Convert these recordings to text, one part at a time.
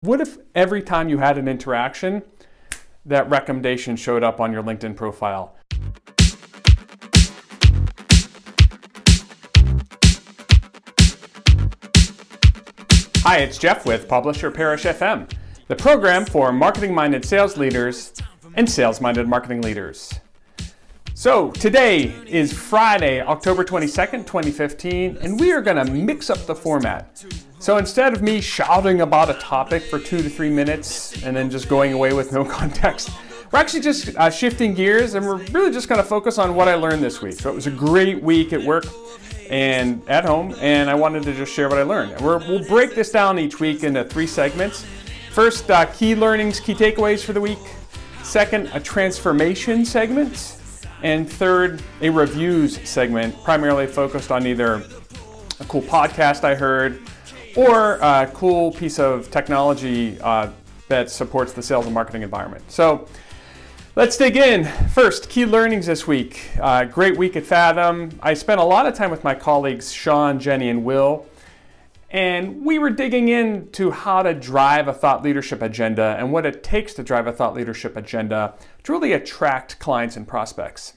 What if every time you had an interaction, that recommendation showed up on your LinkedIn profile? Hi, it's Jeff with Publisher Parish FM, the program for marketing-minded sales leaders and sales-minded marketing leaders. So today is Friday, October 22nd, 2015, and we are going to mix up the format. So instead of me shouting about a topic for 2 to 3 minutes and then just going away with no context, we're actually just shifting gears, and we're really just going to focus on what I learned this week. So it was a great week at work and at home, and I wanted to just share what I learned. And we'll break this down each week into 3 segments. First, key learnings, key takeaways for the week. Second, a transformation segment. And third, a reviews segment, primarily focused on either a cool podcast I heard or a cool piece of technology that supports the sales and marketing environment. So let's dig in. First, key learnings this week. Great week at Fathom. I spent a lot of time with my colleagues, Sean, Jenny, and Will, and we were digging into how to drive a thought leadership agenda and what it takes to drive a thought leadership agenda to really attract clients and prospects.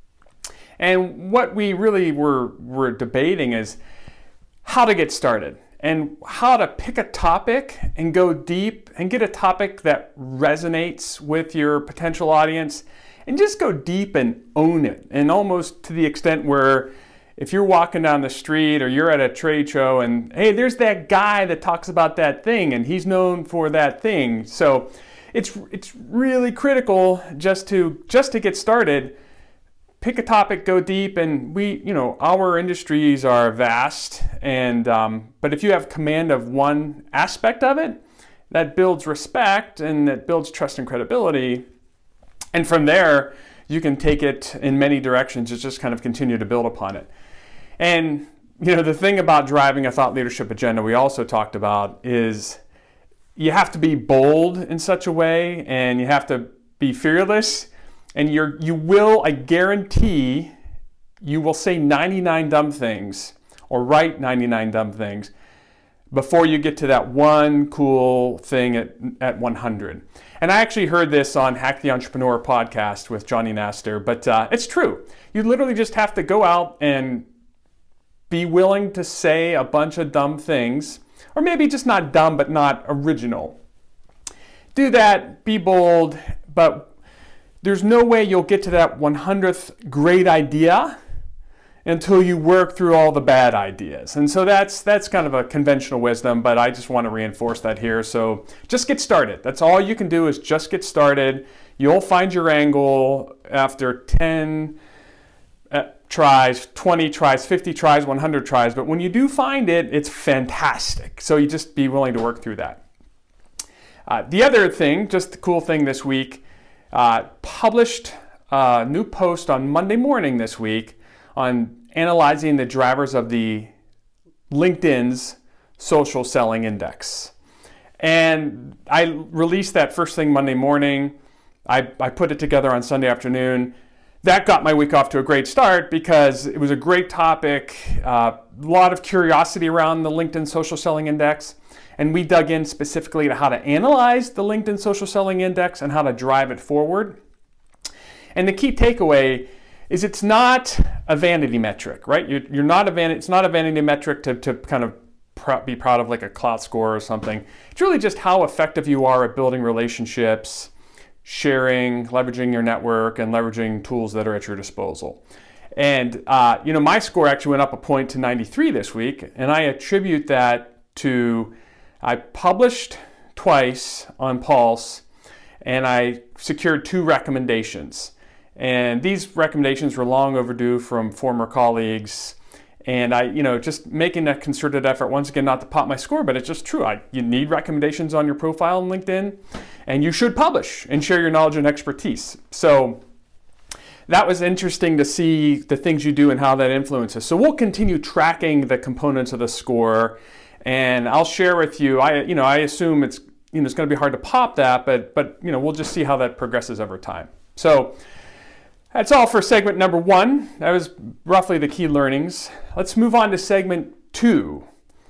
And what we really were debating is how to get started and how to pick a topic and go deep and get a topic that resonates with your potential audience and just go deep and own it. And almost to the extent where if you're walking down the street or you're at a trade show and, hey, there's that guy that talks about that thing and he's known for that thing. So it's really critical just to get started. Pick a topic, go deep, and our industries are vast, and but if you have command of one aspect of it, that builds respect and that builds trust and credibility. And from there, you can take it in many directions. Just kind of continue to build upon it. And the thing about driving a thought leadership agenda we also talked about is you have to be bold in such a way, and you have to be fearless. And you will, I guarantee, you will say 99 dumb things or write 99 dumb things before you get to that one cool thing at 100. And I actually heard this on Hack the Entrepreneur podcast with Johnny Nastor, but it's true. You literally just have to go out and be willing to say a bunch of dumb things, or maybe just not dumb, but not original. Do that, be bold, but there's no way you'll get to that 100th great idea until you work through all the bad ideas. And so that's kind of a conventional wisdom, but I just want to reinforce that here. So just get started. That's all you can do is just get started. You'll find your angle after 10 tries, 20 tries, 50 tries, 100 tries. But when you do find it, it's fantastic. So you just be willing to work through that. The other thing, just the cool thing this week, published a new post on Monday morning this week on analyzing the drivers of the LinkedIn's social selling index. And I released that first thing Monday morning. I put it together on Sunday afternoon. That got my week off to a great start because it was a great topic, a lot of curiosity around the LinkedIn Social Selling Index, and we dug in specifically to how to analyze the LinkedIn Social Selling Index and how to drive it forward. And the key takeaway is it's not a vanity metric, right? It's not a vanity metric to kind of be proud of like a clout score or something. It's really just how effective you are at building relationships, sharing, leveraging your network, and leveraging tools that are at your disposal. And my score actually went up a point to 93 this week, and I attribute that to I published twice on Pulse, and I secured 2 recommendations. And these recommendations were long overdue from former colleagues. And I, just making a concerted effort, once again, not to pop my score, but it's just true. You need recommendations on your profile on LinkedIn, and you should publish and share your knowledge and expertise. So that was interesting to see the things you do and how that influences. So we'll continue tracking the components of the score, and I'll share with you. I assume it's going to be hard to pop that, but we'll just see how that progresses over time. So that's all for segment number 1. That was roughly the key learnings. Let's move on to segment 2.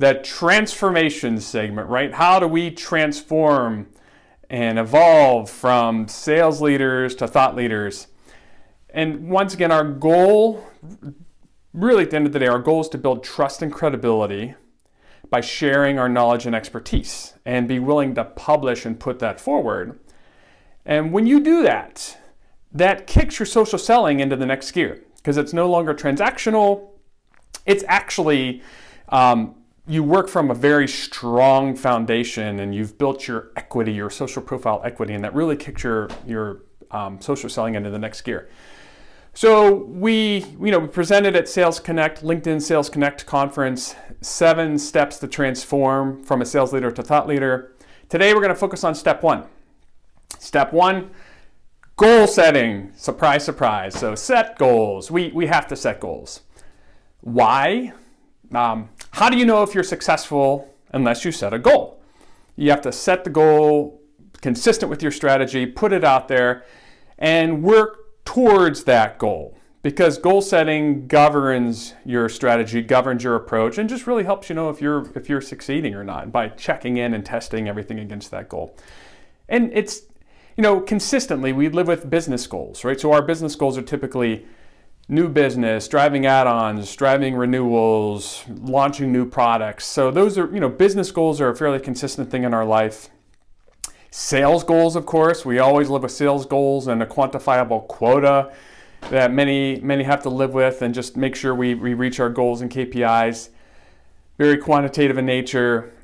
the transformation segment, right? How do we transform and evolve from sales leaders to thought leaders? And once again, our goal, really at the end of the day, our goal is to build trust and credibility by sharing our knowledge and expertise and be willing to publish and put that forward. And when you do that, that kicks your social selling into the next gear because it's no longer transactional. It's actually, you work from a very strong foundation and you've built your equity, your social profile equity, and that really kicks your social selling into the next gear. So we presented at Sales Connect, LinkedIn Sales Connect conference, 7 steps to transform from a sales leader to thought leader. Today we're going to focus on step 1. Step 1, goal setting. Surprise, surprise. So set goals. We have to set goals. Why? How do you know if you're successful unless you set a goal? You have to set the goal consistent with your strategy, put it out there, and work towards that goal. Because goal setting governs your strategy, governs your approach, and just really helps you know if you're succeeding or not by checking in and testing everything against that goal. And it's, consistently we live with business goals, right? So our business goals are typically new business, driving add-ons, driving renewals, launching new products. So those are, business goals are a fairly consistent thing in our life. Sales goals, of course, we always live with sales goals and a quantifiable quota that many have to live with and just make sure we reach our goals and KPIs. Very quantitative in nature.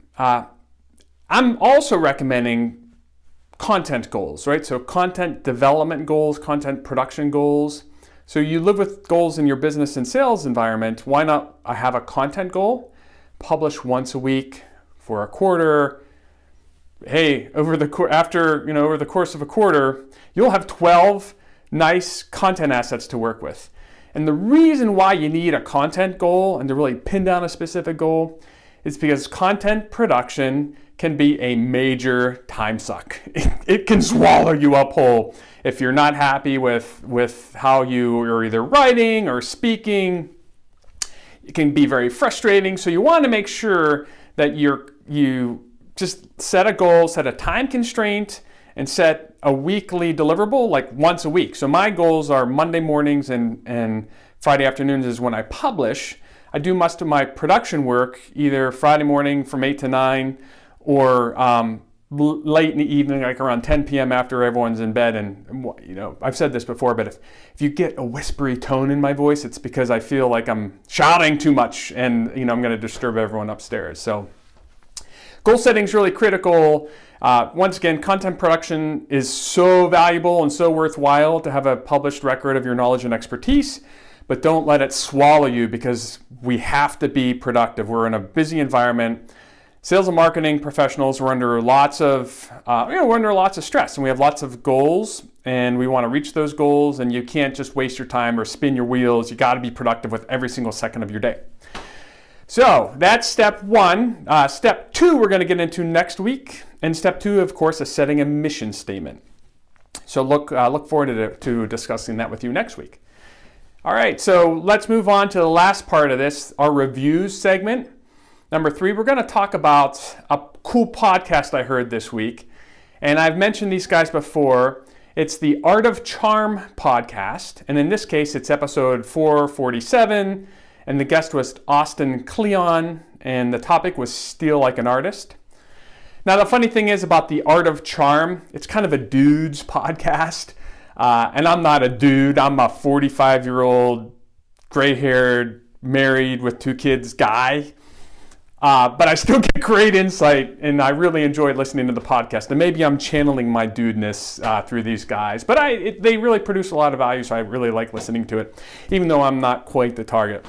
I'm also recommending content goals, right? So content development goals, content production goals. So you live with goals in your business and sales environment. Why not have a content goal? Publish once a week for a quarter. Hey, over the course of a quarter, you'll have 12 nice content assets to work with. And the reason why you need a content goal and to really pin down a specific goal is because content production can be a major time suck. It can swallow you up whole if you're not happy with how you are either writing or speaking. It can be very frustrating. So you want to make sure that you just set a goal, set a time constraint, and set a weekly deliverable like once a week. So my goals are Monday mornings and Friday afternoons is when I publish. I do most of my production work either Friday morning from 8 to 9 or late in the evening, like around 10 p.m. after everyone's in bed. And I've said this before, but if you get a whispery tone in my voice, it's because I feel like I'm shouting too much and I'm going to disturb everyone upstairs. So goal setting is really critical. Once again, content production is so valuable and so worthwhile to have a published record of your knowledge and expertise, but don't let it swallow you because we have to be productive. We're in a busy environment. Sales and marketing professionals, we're under lots of stress and we have lots of goals and we want to reach those goals, and you can't just waste your time or spin your wheels. You got to be productive with every single second of your day. So that's step 1. Step 2 we're going to get into next week. And step 2, of course, is setting a mission statement. So look forward to discussing that with you next week. All right, so let's move on to the last part of this, our reviews segment. Number 3, we're going to talk about a cool podcast I heard this week. And I've mentioned these guys before. It's the Art of Charm podcast. And in this case, it's episode 447. And the guest was Austin Kleon. And the topic was Steal Like an Artist. Now, the funny thing is about the Art of Charm, it's kind of a dude's podcast. And I'm not a dude. I'm a 45-year-old, gray-haired, married with 2 kids guy. But I still get great insight, and I really enjoyed listening to the podcast. And maybe I'm channeling my dudeness through these guys. But they really produce a lot of value, so I really like listening to it, even though I'm not quite the target.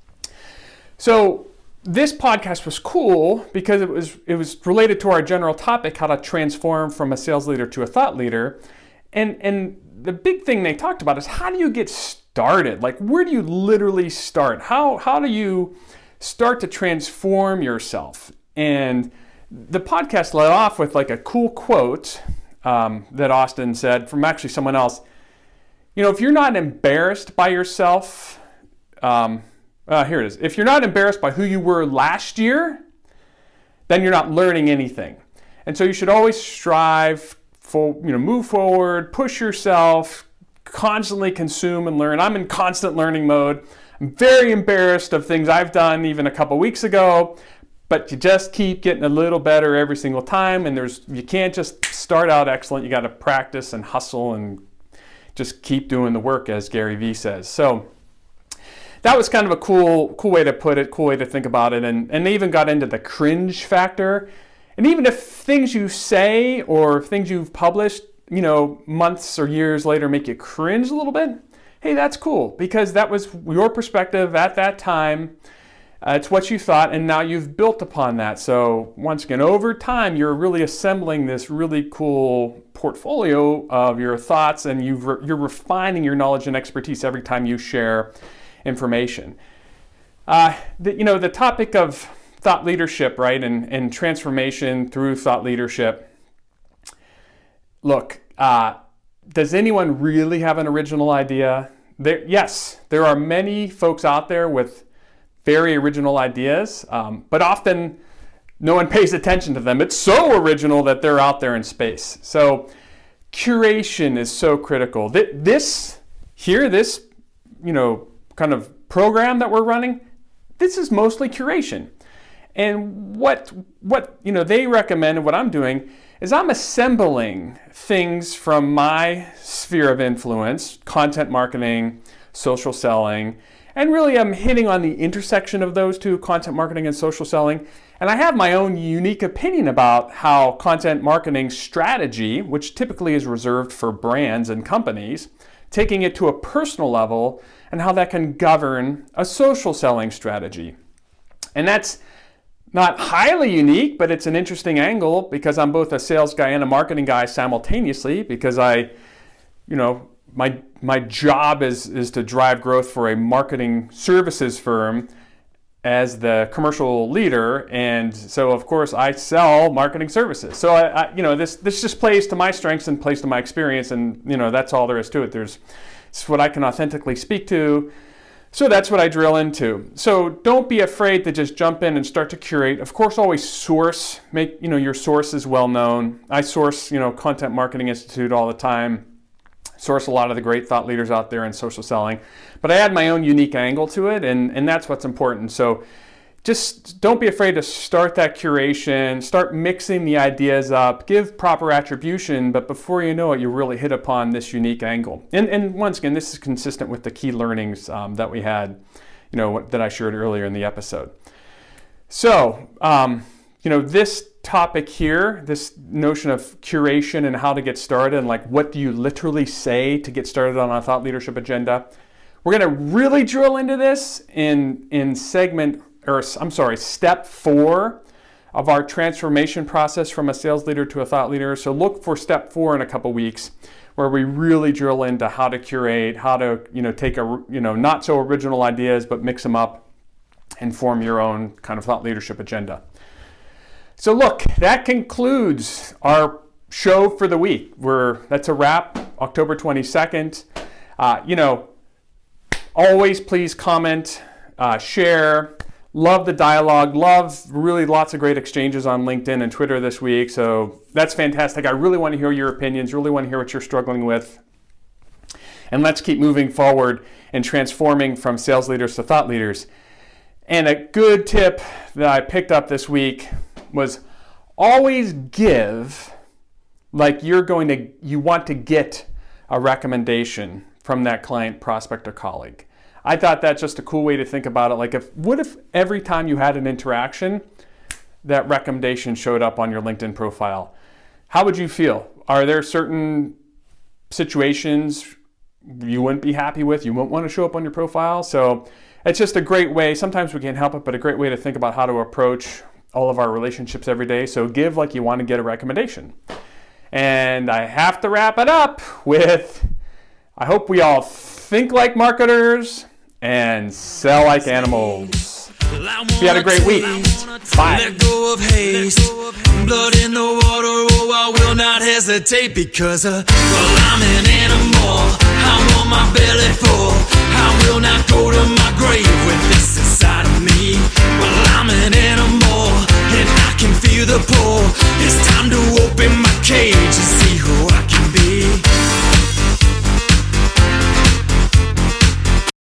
So this podcast was cool because it was related to our general topic, how to transform from a sales leader to a thought leader. And the big thing they talked about is how do you get started? Like, where do you literally start? How do you start to transform yourself? And the podcast led off with like a cool quote that Austin said from actually someone else. If you're not embarrassed by yourself, here it is. If you're not embarrassed by who you were last year, then you're not learning anything. And so you should always strive for, move forward, push yourself, constantly consume and learn. I'm in constant learning mode. I'm very embarrassed of things I've done even a couple weeks ago, but you just keep getting a little better every single time, and you can't just start out excellent. You got to practice and hustle and just keep doing the work, as Gary Vee says. So that was kind of a cool way to put it, cool way to think about it, and they even got into the cringe factor. And even if things you say or things you've published, months or years later make you cringe a little bit, hey, that's cool, because that was your perspective at that time. It's what you thought, and now you've built upon that. So once again, over time, you're really assembling this really cool portfolio of your thoughts, and you're refining your knowledge and expertise every time you share information. The topic of thought leadership, right, and transformation through thought leadership. Look, does anyone really have an original idea? Yes, there are many folks out there with very original ideas, but often no one pays attention to them. It's so original that they're out there in space. So curation is so critical. This kind of program that we're running, this is mostly curation. And what they recommend and what I'm doing is I'm assembling things from my sphere of influence, content marketing, social selling, and really I'm hitting on the intersection of those two, content marketing and social selling. And I have my own unique opinion about how content marketing strategy, which typically is reserved for brands and companies, taking it to a personal level and how that can govern a social selling strategy. And that's not highly unique, but it's an interesting angle because I'm both a sales guy and a marketing guy simultaneously, because my job is to drive growth for a marketing services firm as the commercial leader, and so of course I sell marketing services. So this just plays to my strengths and plays to my experience, and that's all there is to it. It's what I can authentically speak to. So that's what I drill into. So don't be afraid to just jump in and start to curate. Of course, always source. Make your sources well known. I source Content Marketing Institute all the time. Source a lot of the great thought leaders out there in social selling. But I add my own unique angle to it, and that's what's important. So just don't be afraid to start that curation, start mixing the ideas up, give proper attribution, but before you know it, you really hit upon this unique angle. And once again, this is consistent with the key learnings that we had, that I shared earlier in the episode. So, this topic here, this notion of curation and how to get started, and like what do you literally say to get started on a thought leadership agenda, we're going to really drill into this in step 4 of our transformation process from a sales leader to a thought leader. So look for step 4 in a couple weeks, where we really drill into how to curate, how to take not so original ideas, but mix them up and form your own kind of thought leadership agenda. So look, that concludes our show for the week. That's a wrap, October 22nd. Always please comment, share. Love the dialogue. Love really lots of great exchanges on LinkedIn and Twitter this week. So that's fantastic. I really want to hear your opinions, really want to hear what you're struggling with. And let's keep moving forward and transforming from sales leaders to thought leaders. And a good tip that I picked up this week was always give like you want to get a recommendation from that client, prospect, or colleague. I thought that's just a cool way to think about it. Like, what if every time you had an interaction, that recommendation showed up on your LinkedIn profile? How would you feel? Are there certain situations you wouldn't be happy with, you wouldn't want to show up on your profile? So it's just a great way. Sometimes we can't help it, but a great way to think about how to approach all of our relationships every day. So give like you want to get a recommendation. And I have to wrap it up with, I hope we all think like marketers and sell like animals. You had a great week. Bye. Let go of haste. Blood in the water, oh, I will not hesitate because, I'm an animal. I want my belly full. I will not go to my grave with this inside of me. Well, I'm an animal and I can feel the poor. It's time to open